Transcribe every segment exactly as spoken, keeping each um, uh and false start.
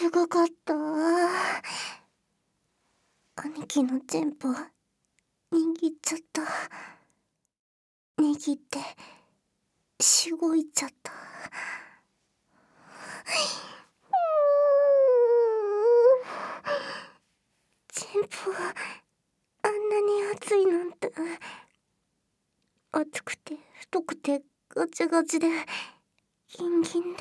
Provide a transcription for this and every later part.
すごかった。兄貴のチンポ、握っちゃった。握って、しごいちゃった。チンポ、あんなに熱いなんて。熱くて、太くて、ガチガチで、ギンギンで。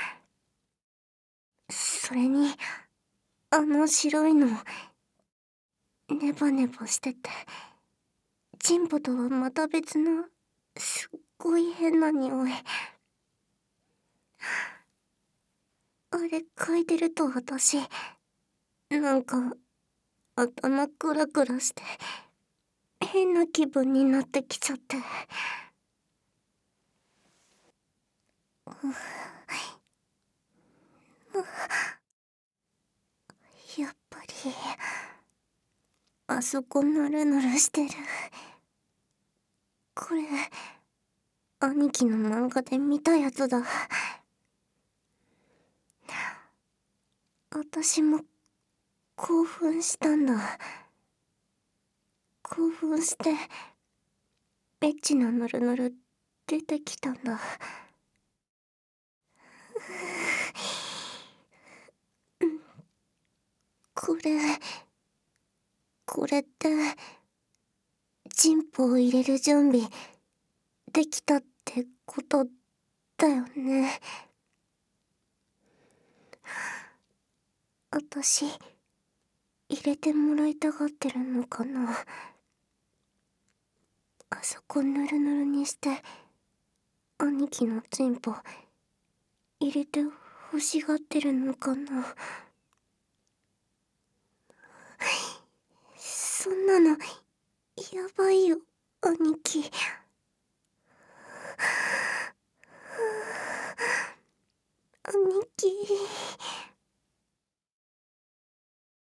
それに、あの白いの、ネバネバしてて、チンポとはまた別の、すっごい変な匂い。あれ嗅いでると私、なんか、頭クラクラして、変な気分になってきちゃって。やっぱり、あそこヌルヌルしてる。これ、兄貴の漫画で見たやつだ。私も、興奮したんだ。興奮して、エッチなヌルヌル出てきたんだ。これ、これって、チンポを入れる準備、できたってことだよね。私、入れてもらいたがってるのかな。あそこヌルヌルにして、兄貴のチンポ、入れて欲しがってるのかな。そんなの、やばいよ、兄貴。